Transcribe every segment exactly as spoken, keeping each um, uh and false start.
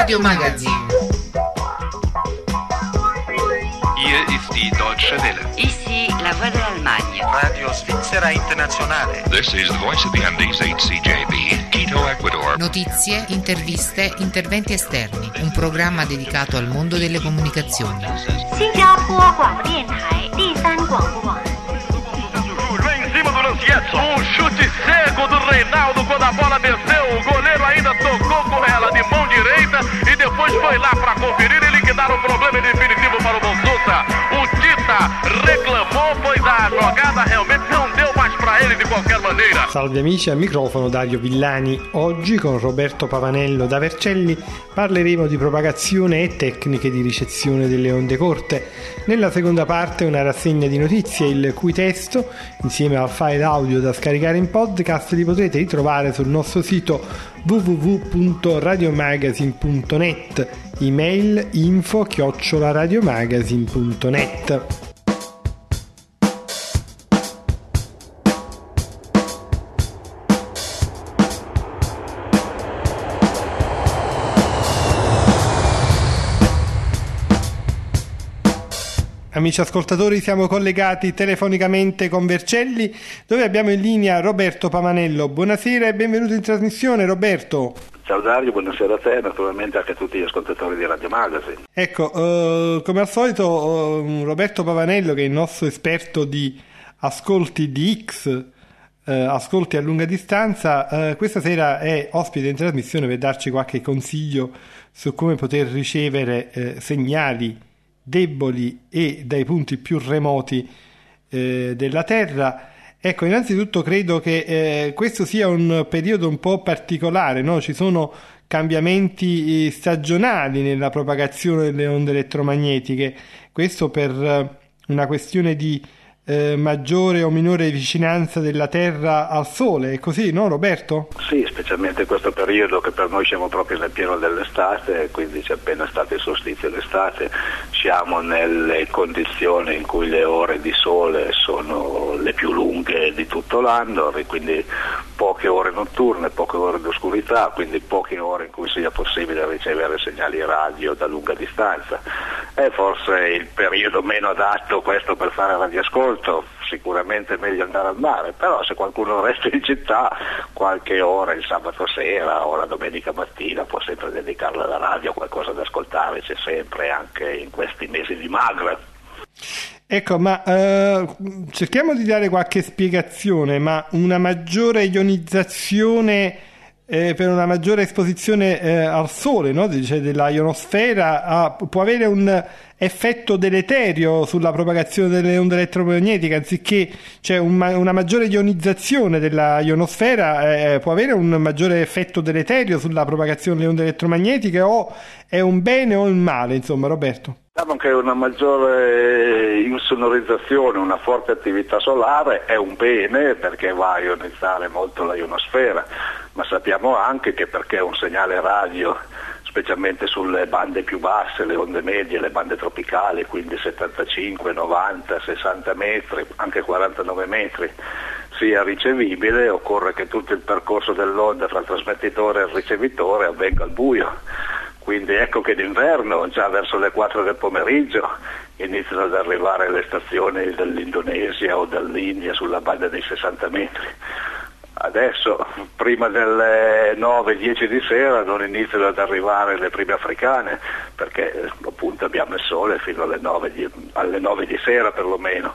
Radio Magazine. Hier ist die Deutsche Welle. Ici la Voix de l'Allemagne. Radio Svizzera Internazionale. This is the Voice of the Andes, H C J B, Quito, Ecuador. Notizie, interviste, interventi esterni. Un programma dedicato al mondo delle comunicazioni. Em cima do Lancietto, um chute cego do Reinaldo quando a bola desceu, o goleiro ainda tocou com ela de mão direita e depois foi lá para conferir e liquidar o problema definitivo para o Bonsusa. O Tita reclamou, pois a jogada realmente não deu mais para ele de qualquer maneira. Salve amici, al microfono Dario Villani. Oggi con Roberto Pavanello da Vercelli parleremo di propagazione e tecniche di ricezione delle onde corte. Nella seconda parte una rassegna di notizie, il cui testo, insieme al file audio da scaricare in podcast, li potrete ritrovare sul nostro sito w w w punto radiomagazine punto net, email info chiocciola radiomagazine punto net. Amici ascoltatori, siamo collegati telefonicamente con Vercelli, dove abbiamo in linea Roberto Pavanello. Buonasera e benvenuto in trasmissione, Roberto. Ciao Dario, buonasera a te e naturalmente anche a tutti gli ascoltatori di Radio Magazine. Ecco, uh, come al solito uh, Roberto Pavanello, che è il nostro esperto di ascolti di X, uh, ascolti a lunga distanza, uh, questa sera è ospite in trasmissione per darci qualche consiglio su come poter ricevere uh, segnali deboli e dai punti più remoti eh, della Terra. Ecco, innanzitutto credo che eh, questo sia un periodo un po' particolare, no? Ci sono cambiamenti stagionali nella propagazione delle onde elettromagnetiche, questo per eh, una questione di eh, maggiore o minore vicinanza della Terra al Sole, è così, no Roberto? Sì, specialmente in questo periodo che per noi siamo proprio nel pieno dell'estate, quindi c'è appena stato il solstizio d'estate, siamo nelle condizioni in cui le ore di sole sono le più lunghe di tutto l'anno, quindi poche ore notturne, poche ore di oscurità, quindi poche ore in cui sia possibile ricevere segnali radio da lunga distanza. È forse il periodo meno adatto questo per fare radioascolto, sicuramente è meglio andare al mare, però se qualcuno resta in città qualche ora il sabato sera o la domenica mattina può sempre dedicarla alla radio, qualcosa da ascoltare c'è sempre anche in questi mesi di magra. Ecco, ma eh, cerchiamo di dare qualche spiegazione, ma una maggiore ionizzazione eh, per una maggiore esposizione eh, al sole, no? Dice, della ionosfera ah, può avere un effetto deleterio sulla propagazione delle onde elettromagnetiche, anziché cioè un, una maggiore ionizzazione della ionosfera eh, può avere un maggiore effetto deleterio sulla propagazione delle onde elettromagnetiche, o è un bene o un male, insomma, Roberto? Diciamo che una maggiore insonorizzazione, una forte attività solare è un bene perché va a ionizzare molto la ionosfera, ma sappiamo anche che perché un segnale radio, specialmente sulle bande più basse, le onde medie, le bande tropicali, quindi settantacinque, novanta, sessanta metri, anche quarantanove metri, sia ricevibile, occorre che tutto il percorso dell'onda tra il trasmettitore e il ricevitore avvenga al buio. Quindi ecco che d'inverno, già verso le quattro del pomeriggio, iniziano ad arrivare le stazioni dell'Indonesia o dell'India sulla banda dei sessanta metri. Adesso, prima delle nove dieci di sera, non iniziano ad arrivare le prime africane, perché appunto abbiamo il sole fino alle nove di, alle nove di sera perlomeno.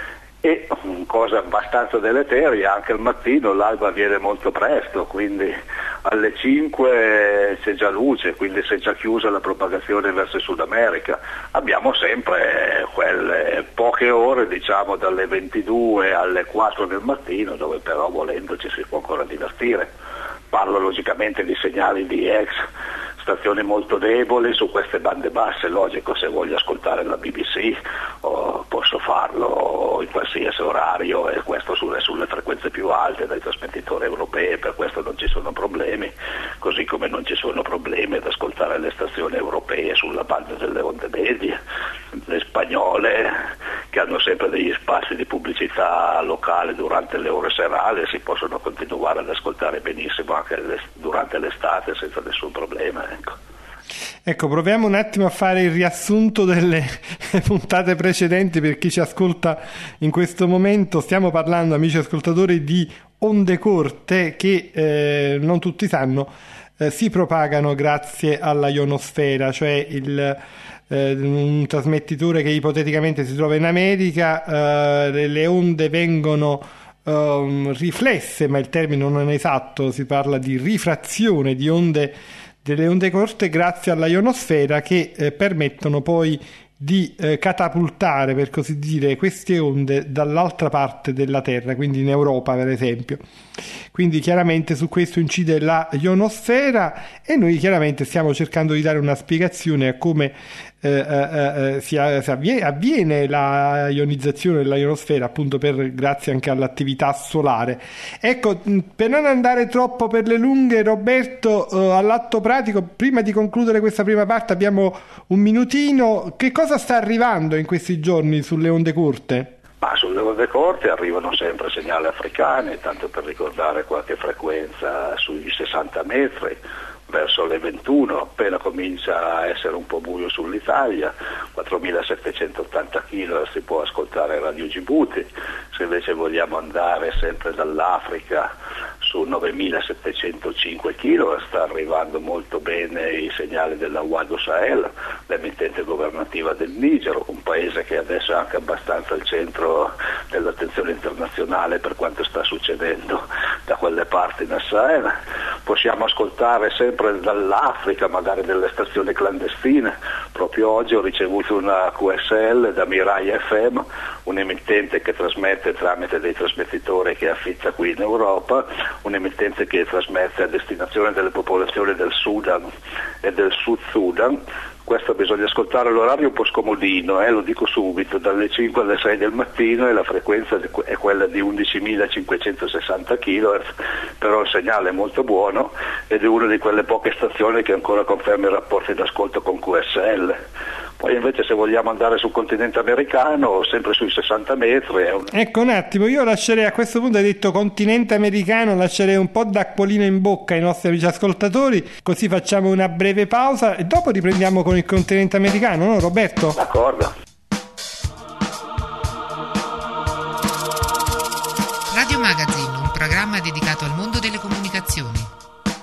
E cosa abbastanza deleteria, anche al mattino l'alba avviene molto presto, quindi alle cinque c'è già luce, quindi si è già chiusa la propagazione verso il Sud America. Abbiamo sempre quelle poche ore, diciamo dalle ventidue alle quattro del mattino, dove però volendo ci si può ancora divertire. Parlo logicamente di segnali di ex stazioni molto deboli su queste bande basse, logico, se voglio ascoltare la B B C oh, posso farlo in qualsiasi orario, e questo sulle, sulle frequenze più alte dai trasmettitori europei, per questo non ci sono problemi, così come non ci sono problemi ad ascoltare le stazioni europee sulla banda delle onde medie, le spagnole che hanno sempre degli spazi di pubblicità locale durante le ore serali, si possono continuare ad ascoltare benissimo anche durante l'estate senza nessun problema, ecco. Ecco, proviamo un attimo a fare il riassunto delle puntate precedenti per chi ci ascolta in questo momento. Stiamo parlando, amici ascoltatori, di onde corte che eh, non tutti sanno eh, si propagano grazie alla ionosfera, cioè il, eh, un trasmettitore che ipoteticamente si trova in America. Eh, le onde vengono um, riflesse, ma il termine non è esatto, si parla di rifrazione di onde delle onde corte grazie alla ionosfera che eh, permettono poi di eh, catapultare, per così dire, queste onde dall'altra parte della Terra, quindi in Europa per esempio. Quindi chiaramente su questo incide la ionosfera e noi chiaramente stiamo cercando di dare una spiegazione a come eh, eh, eh, si, si avviene, avviene la ionizzazione della ionosfera, appunto per grazie anche all'attività solare. Ecco, per non andare troppo per le lunghe, Roberto, eh, all'atto pratico, prima di concludere questa prima parte abbiamo un minutino. Che cosa sta arrivando in questi giorni sulle onde corte? Ma sulle onde corte arrivano sempre segnali africani, tanto per ricordare qualche frequenza sui sessanta metri, verso le ventuno, appena comincia a essere un po' buio sull'Italia, quattromilasettecentottanta kHz si può ascoltare Radio Djibouti. Se invece vogliamo andare sempre dall'Africa su novemilasettecentocinque kHz sta arrivando molto bene i segnali della Wadu Sahel, l'emittente governativa del Niger, un paese che adesso è anche abbastanza al centro dell'attenzione internazionale per quanto sta succedendo da quelle parti nel Sahel. Possiamo ascoltare sempre dall'Africa, magari delle stazioni clandestine. Proprio oggi ho ricevuto una Q S L da Mirai F M, un emittente che trasmette tramite dei trasmettitori che affitta qui in Europa, un emittente che trasmette a destinazione delle popolazioni del Sudan e del Sud Sudan. Questo bisogna ascoltare l'orario un po' scomodino, eh, lo dico subito, dalle cinque alle sei del mattino e la frequenza è quella di undicimilacinquecentosessanta kHz, però il segnale è molto buono ed è una di quelle poche stazioni che ancora conferma i rapporti d'ascolto con Q S L. Poi invece se vogliamo andare sul continente americano, sempre sui sessanta metri... È un... Ecco un attimo, io lascerei a questo punto, hai detto continente americano, lascerei un po' d'acquolina in bocca ai nostri amici ascoltatori, così facciamo una breve pausa e dopo riprendiamo con il continente americano, no Roberto? D'accordo. Radio Magazine, un programma dedicato al mondo delle comunicazioni.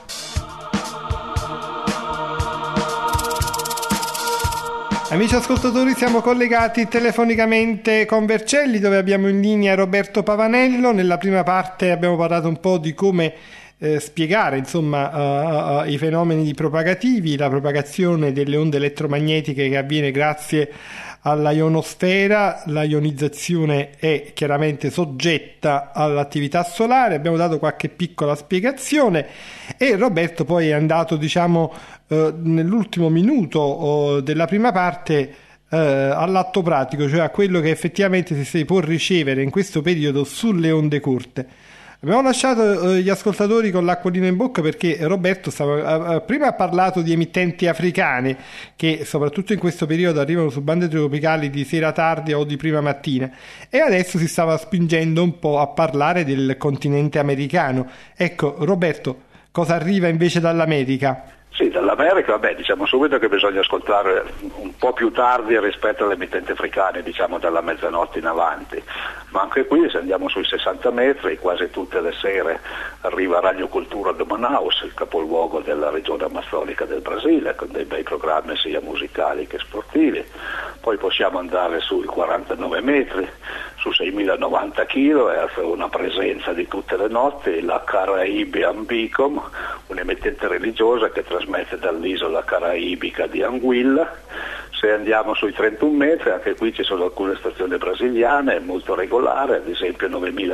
Amici ascoltatori, siamo collegati telefonicamente con Vercelli, dove abbiamo in linea Roberto Pavanello. Nella prima parte abbiamo parlato un po' di come eh, spiegare insomma uh, uh, i fenomeni propagativi, la propagazione delle onde elettromagnetiche che avviene grazie alla ionosfera. La ionizzazione è chiaramente soggetta all'attività solare, abbiamo dato qualche piccola spiegazione e Roberto poi è andato, diciamo, eh, nell'ultimo minuto oh, della prima parte eh, all'atto pratico, cioè a quello che effettivamente si può ricevere in questo periodo sulle onde corte. Abbiamo lasciato eh, gli ascoltatori con l'acquolina in bocca perché Roberto stava, eh, prima ha parlato di emittenti africane che soprattutto in questo periodo arrivano su bande tropicali di sera tardi o di prima mattina, e adesso si stava spingendo un po' a parlare del continente americano. Ecco Roberto, cosa arriva invece dall'America? Sì, dall'America, vabbè, diciamo subito che bisogna ascoltare un po' più tardi rispetto alle emittenti africane, diciamo dalla mezzanotte in avanti, ma anche qui se andiamo sui sessanta metri, quasi tutte le sere arriva Radio Cultura de Manaus, il capoluogo della regione amazzonica del Brasile, con dei bei programmi sia musicali che sportivi. Poi possiamo andare sui quarantanove metri, su seimilanovanta kHz, una presenza di tutte le notti, la Caribbean Beacon, un'emittente religiosa che trasmette dall'isola caraibica di Anguilla. Se andiamo sui trentuno metri, anche qui ci sono alcune stazioni brasiliane, molto regolare, ad esempio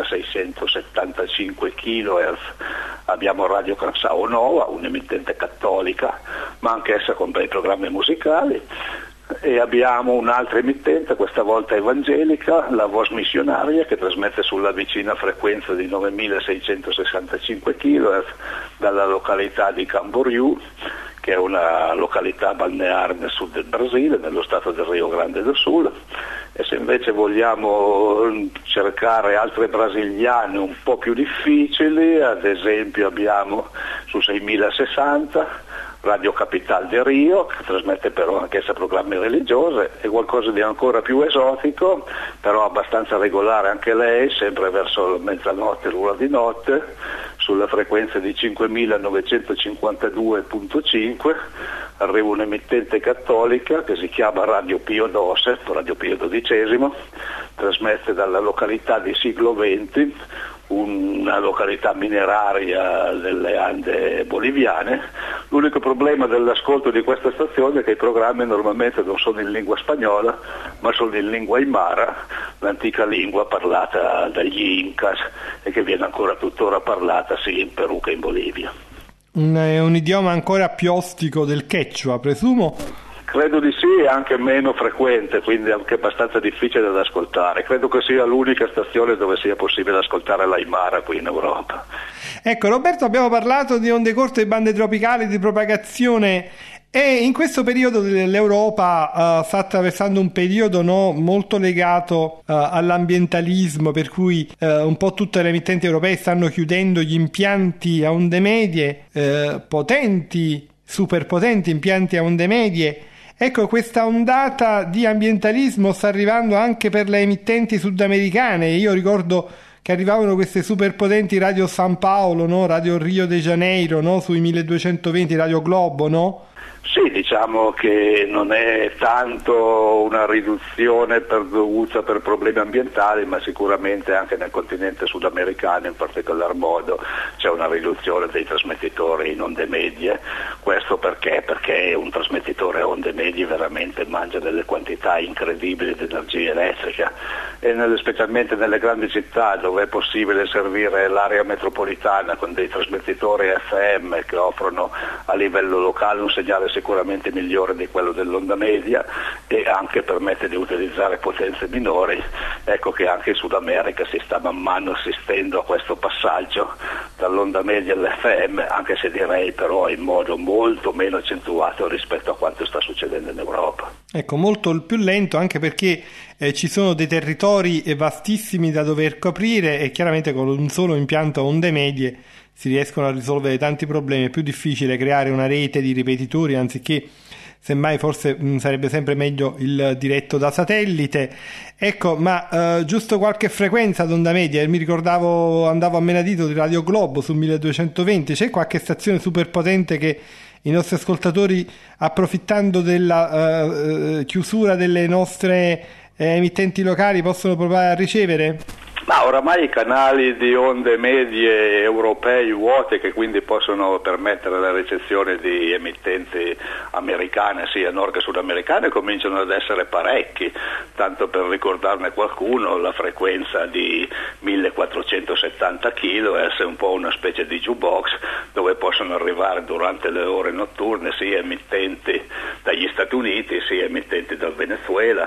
novemilaseicentosettantacinque kHz abbiamo Radio Canção Nova, un'emittente cattolica, ma anche essa con bei programmi musicali. E abbiamo un'altra emittente, questa volta evangelica, la Voz Missionaria, che trasmette sulla vicina frequenza di novemilaseicentosessantacinque kHz dalla località di Camboriú, che è una località balneare nel sud del Brasile, nello stato del Rio Grande do Sul. E se invece vogliamo cercare altre brasiliane un po' più difficili, ad esempio abbiamo su seimilasessanta Radio Capital de Rio, che trasmette però anch'essa programmi religiosi, e qualcosa di ancora più esotico, però abbastanza regolare anche lei, sempre verso mezzanotte, l'ora di notte, sulla frequenza di cinquemilanovecentocinquantadue virgola cinque, arriva un'emittente cattolica che si chiama Radio Pio Doce, Radio Pio dodicesimo, trasmette dalla località di Siglo venti, una località mineraria delle Ande boliviane. L'unico problema dell'ascolto di questa stazione è che i programmi normalmente non sono in lingua spagnola, ma sono in lingua aymara, l'antica lingua parlata dagli Incas e che viene ancora tuttora parlata sia in Perù che in Bolivia. Un, è un idioma ancora più ostico del Quechua, presumo? Credo di sì, è anche meno frequente, quindi anche abbastanza difficile da ascoltare. Credo che sia l'unica stazione dove sia possibile ascoltare l'Aymara qui in Europa. Ecco, Roberto, abbiamo parlato di onde corte e bande tropicali, di propagazione, e in questo periodo l'Europa uh, sta attraversando un periodo no, molto legato uh, all'ambientalismo, per cui uh, un po' tutte le emittenti europee stanno chiudendo gli impianti a onde medie, uh, potenti, super potenti impianti a onde medie. Ecco, questa ondata di ambientalismo sta arrivando anche per le emittenti sudamericane. Io ricordo che arrivavano queste superpotenti Radio San Paolo, no? Radio Rio de Janeiro, no? Sui milleduecentoventi, Radio Globo, no? Sì, diciamo che non è tanto una riduzione per, dovuta per problemi ambientali, ma sicuramente anche nel continente sudamericano in particolar modo c'è una riduzione dei trasmettitori in onde medie. Questo perché? Perché un trasmettitore a onde medie veramente mangia delle quantità incredibili di energia elettrica, e nelle, specialmente nelle grandi città dove è possibile servire l'area metropolitana con dei trasmettitori F M che offrono a livello locale un segnale sicuramente migliore di quello dell'onda media e anche permette di utilizzare potenze minori. Ecco che anche in Sud America si sta man mano assistendo a questo passaggio dall'onda media all'F M, anche se direi però in modo molto meno accentuato rispetto a quanto sta succedendo in Europa. Ecco, molto più lento, anche perché eh, ci sono dei territori vastissimi da dover coprire, e chiaramente con un solo impianto a onde medie si riescono a risolvere tanti problemi. È più difficile creare una rete di ripetitori, anziché, semmai forse mh, sarebbe sempre meglio il diretto da satellite. Ecco, ma eh, giusto qualche frequenza d'onda media, mi ricordavo, andavo a menadito di Radio Globo sul milleduecentoventi, c'è qualche stazione super potente che i nostri ascoltatori, approfittando della uh, chiusura delle nostre eh, emittenti locali, possono provare a ricevere? Ma oramai i canali di onde medie europei vuote, che quindi possono permettere la ricezione di emittenti americane, sia nord che sudamericane, cominciano ad essere parecchi. Tanto per ricordarne qualcuno, la frequenza di millequattrocentosettanta chilohertz è un po' una specie di jukebox dove possono arrivare durante le ore notturne sia emittenti dagli Stati Uniti sia emittenti dal Venezuela,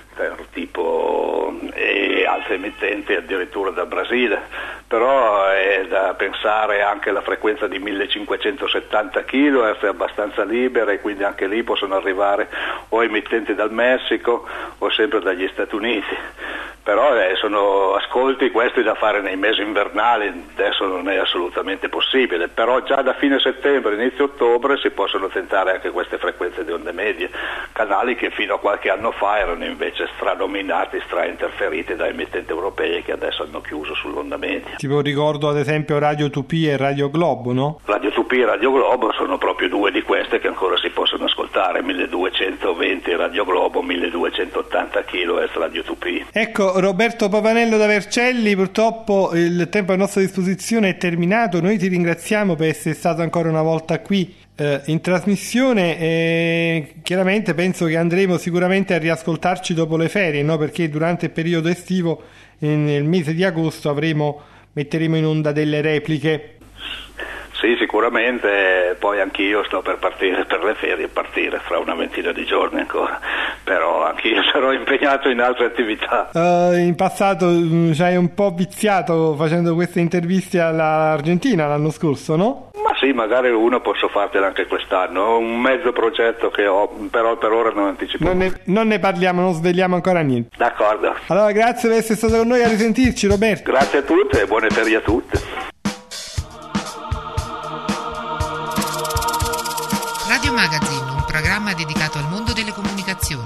tipo, e altri emittenti addirittura dal Brasile. Però è da pensare anche alla frequenza di millecinquecentosettanta chilohertz, è abbastanza libera, e quindi anche lì possono arrivare o emittenti dal Messico o sempre dagli Stati Uniti. Però eh, sono ascolti questi da fare nei mesi invernali, adesso non è assolutamente possibile, però già da fine settembre, inizio ottobre si possono tentare anche queste frequenze di onde medie, canali che fino a qualche anno fa erano invece stranominati, strainterferiti da emittenti europei che adesso hanno chiuso sull'onda media. Tipo ricordo ad esempio Radio due P e Radio Globo, no? Radio due P e Radio Globo sono proprio due di queste che ancora si possono ascoltare, milleduecentoventi Radio Globo, milleduecentottanta chilohertz Radio due P. Ecco, Roberto Pavanello da Vercelli, purtroppo il tempo a nostra disposizione è terminato. Noi ti ringraziamo per essere stato ancora una volta qui eh, in trasmissione, e chiaramente penso che andremo sicuramente a riascoltarci dopo le ferie, no? Perché durante il periodo estivo, nel mese di agosto, avremo metteremo in onda delle repliche. Sì, sicuramente, poi anch'io sto per partire per le ferie, partire fra una ventina di giorni ancora, però anch'io sarò impegnato in altre attività. Uh, in passato ci hai un po' viziato facendo queste interviste all'Argentina l'anno scorso, no? Ma sì, magari uno posso fartela anche quest'anno, un mezzo progetto che ho, però per ora non anticipo. Non ne, non ne parliamo, non svegliamo ancora niente. D'accordo. Allora, grazie per essere stato con noi, a risentirci, Roberto. Grazie a tutti e buone ferie a tutti. Radio Magazine, un programma dedicato al mondo delle comunicazioni.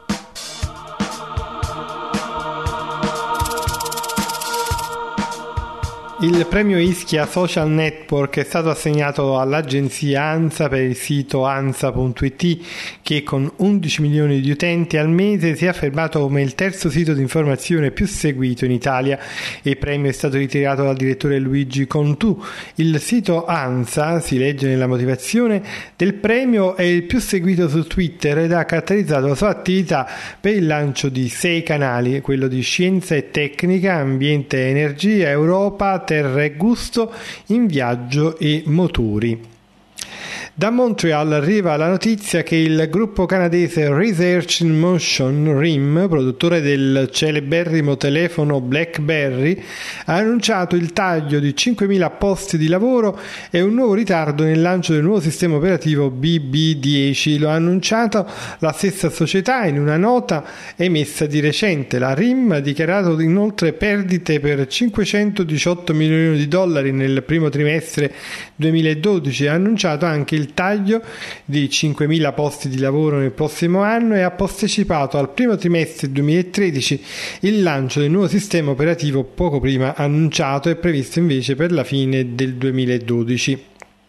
Il premio Ischia Social Network è stato assegnato all'agenzia ANSA per il sito ansa punto it, che con undici milioni di utenti al mese si è affermato come il terzo sito di informazione più seguito in Italia. Il premio è stato ritirato dal direttore Luigi Contù. Il sito ANSA, si legge nella motivazione del premio, è il più seguito su Twitter ed ha caratterizzato la sua attività per il lancio di sei canali, quello di scienza e tecnica, ambiente e energia, Europa, terra e gusto, in viaggio e motori. Da Montreal arriva la notizia che il gruppo canadese Research in Motion, R I M, produttore del celeberrimo telefono BlackBerry, ha annunciato il taglio di cinquemila posti di lavoro e un nuovo ritardo nel lancio del nuovo sistema operativo B B dieci. Lo ha annunciato la stessa società in una nota emessa di recente. La R I M ha dichiarato inoltre perdite per cinquecentodiciotto milioni di dollari nel primo trimestre duemiladodici e ha annunciato anche il il taglio di cinquemila posti di lavoro nel prossimo anno e ha posticipato al primo trimestre duemilatredici il lancio del nuovo sistema operativo poco prima annunciato e previsto invece per la fine del duemiladodici.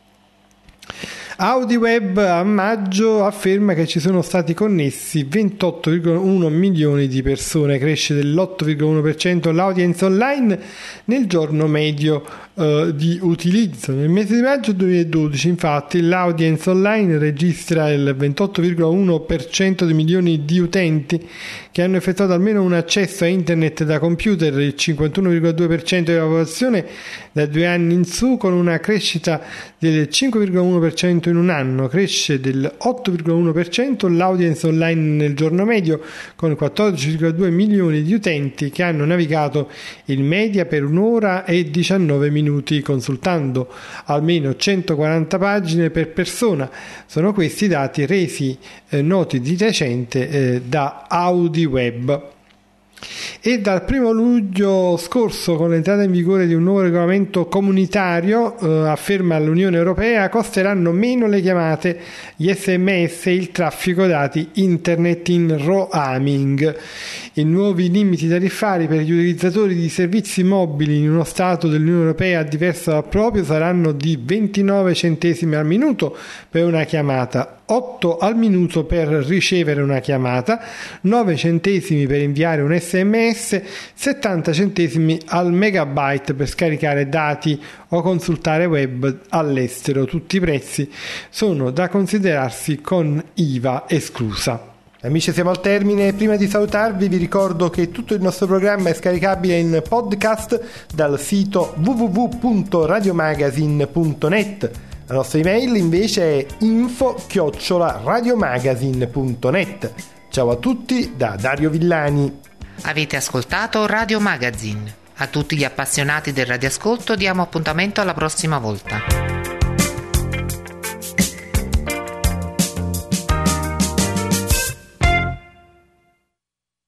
AudiWeb a maggio afferma che ci sono stati connessi ventotto virgola uno milioni di persone, cresce dell'otto virgola uno per cento l'audience online nel giorno medio uh, di utilizzo. Nel mese di maggio duemiladodici infatti l'audience online registra il ventotto virgola uno per cento di milioni di utenti che hanno effettuato almeno un accesso a internet da computer, il cinquantuno virgola due per cento della popolazione da due anni in su, con una crescita del cinque virgola uno per cento in un anno. Cresce del otto virgola uno per cento l'audience online nel giorno medio, con quattordici virgola due milioni di utenti che hanno navigato il media per un'ora e diciannove minuti, consultando almeno centoquaranta pagine per persona. Sono questi dati resi eh, noti di recente eh, da AudiWeb. E dal primo luglio scorso, con l'entrata in vigore di un nuovo regolamento comunitario, eh, afferma l'Unione Europea, costeranno meno le chiamate, gli sms e il traffico dati internet in roaming. I nuovi limiti tariffari per gli utilizzatori di servizi mobili in uno Stato dell'Unione Europea diverso dal proprio saranno di ventinove centesimi al minuto per una chiamata, otto al minuto per ricevere una chiamata, nove centesimi per inviare un sms, settanta centesimi al megabyte per scaricare dati o consultare web all'estero. Tutti i prezzi sono da considerarsi con I V A esclusa. Amici, siamo al termine. Prima di salutarvi vi ricordo che tutto il nostro programma è scaricabile in podcast dal sito w w w punto radiomagazine punto net. La nostra email invece è info chiocciola radiomagazine punto net. Ciao a tutti da Dario Villani. Avete ascoltato Radio Magazine. A tutti gli appassionati del radioascolto diamo appuntamento alla prossima volta.